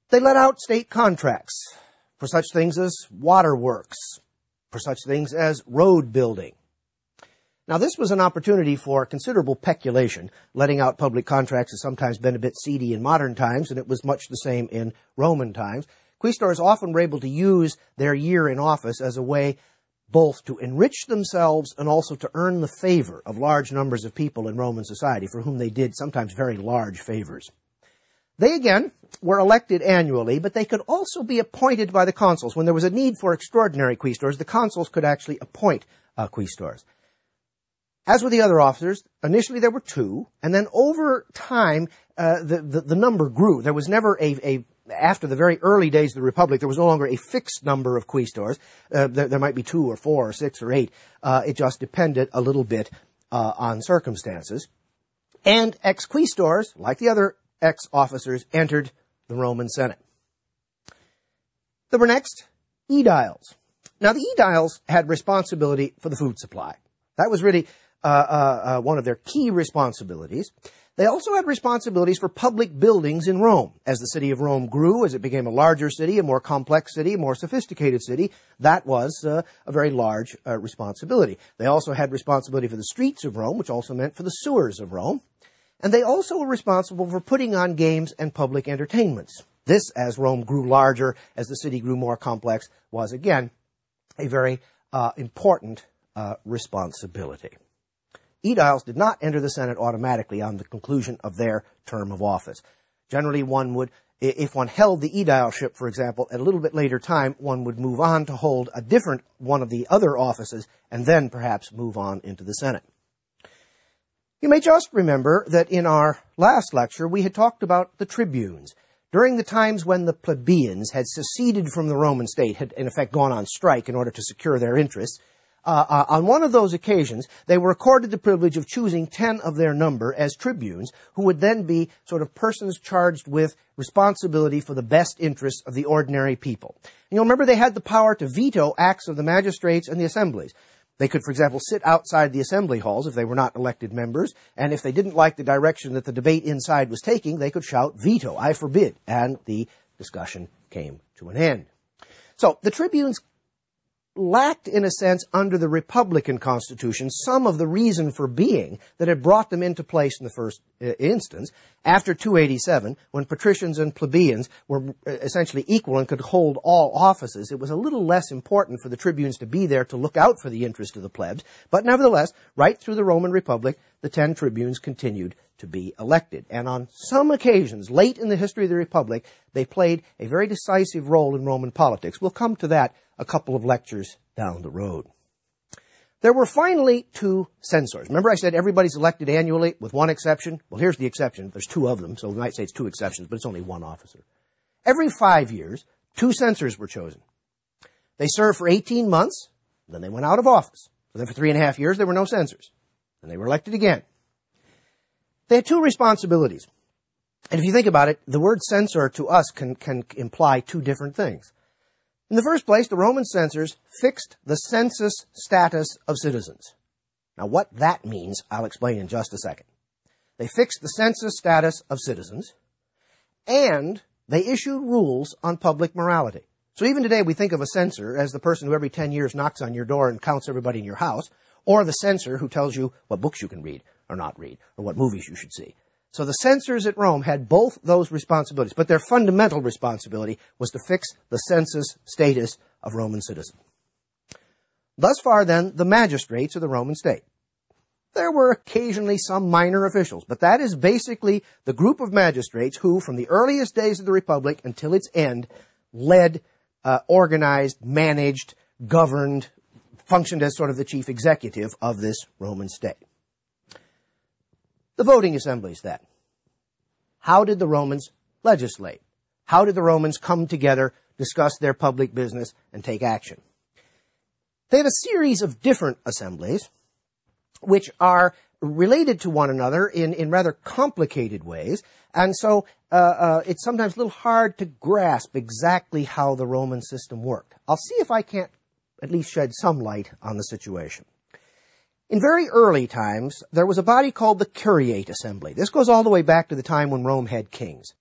They let out state contracts for such things as waterworks, for such things as road building. Now, this was an opportunity for considerable peculation. Letting out public contracts has sometimes been a bit seedy in modern times, and it was much the same in Roman times. Quaestors often were able to use their year in office as a way both to enrich themselves and also to earn the favor of large numbers of people in Roman society, for whom they did sometimes very large favors. They, again, were elected annually, but they could also be appointed by the consuls. When there was a need for extraordinary quaestors, the consuls could actually appoint quaestors. As with the other officers, initially there were two, and then over time the number grew. There was never after the very early days of the Republic, there was no longer a fixed number of quaestors. There might be 2 or 4 or 6 or 8. It just depended a little bit on circumstances. And ex-quaestors, like the other ex-officers, entered the Roman Senate. There were next aediles. Now, the aediles had responsibility for the food supply. That was really one of their key responsibilities. They also had responsibilities for public buildings in Rome. As the city of Rome grew, as it became a larger city, a more complex city, a more sophisticated city, that was a very large responsibility. They also had responsibility for the streets of Rome, which also meant for the sewers of Rome. And they also were responsible for putting on games and public entertainments. This, as Rome grew larger, as the city grew more complex, was, again, a very important responsibility. Aediles did not enter the Senate automatically on the conclusion of their term of office. Generally, one would, if one held the aedileship, for example, at a little bit later time, one would move on to hold a different one of the other offices and then perhaps move on into the Senate. You may just remember that in our last lecture, we had talked about the tribunes. During the times when the plebeians had seceded from the Roman state, had in effect gone on strike in order to secure their interests, on one of those occasions, they were accorded the privilege of choosing 10 of their number as tribunes, who would then be sort of persons charged with responsibility for the best interests of the ordinary people. And you'll remember they had the power to veto acts of the magistrates and the assemblies. They could, for example, sit outside the assembly halls if they were not elected members, and if they didn't like the direction that the debate inside was taking, they could shout, "Veto, I forbid," and the discussion came to an end. So the tribunes lacked, in a sense, under the Republican Constitution, some of the reason for being that had brought them into place in the first instance. After 287, when patricians and plebeians were essentially equal and could hold all offices, it was a little less important for the tribunes to be there to look out for the interest of the plebs. But nevertheless, right through the Roman Republic, the 10 tribunes continued to be elected. And on some occasions, late in the history of the Republic, they played a very decisive role in Roman politics. We'll come to that a couple of lectures down the road. There were finally 2 censors. Remember I said everybody's elected annually with one exception? Well, here's the exception. There's 2 of them, so we might say it's 2 exceptions, but it's only one officer. Every 5 years, 2 censors were chosen. They served for 18 months, then they went out of office. So then for 3.5 years, there were no censors. And they were elected again. They had 2 responsibilities. And if you think about it, the word censor to us can imply 2 different things. In the first place, the Roman censors fixed the census status of citizens. Now, what that means, I'll explain in just a second. They fixed the census status of citizens, and they issued rules on public morality. So even today, we think of a censor as the person who every 10 years knocks on your door and counts everybody in your house, or the censor who tells you what books you can read or not read, or what movies you should see. So the censors at Rome had both those responsibilities, but their fundamental responsibility was to fix the census status of Roman citizens. Thus far, then, the magistrates of the Roman state. There were occasionally some minor officials, but that is basically the group of magistrates who, from the earliest days of the Republic until its end, led, organized, managed, governed, functioned as sort of the chief executive of this Roman state. The voting assemblies, then. How did the Romans legislate? How did the Romans come together, discuss their public business, and take action? They had a series of different assemblies, which are related to one another in rather complicated ways, and so it's sometimes a little hard to grasp exactly how the Roman system worked. I'll see if I can't at least shed some light on the situation. In very early times, there was a body called the Curiate Assembly. This goes all the way back to the time when Rome had kings.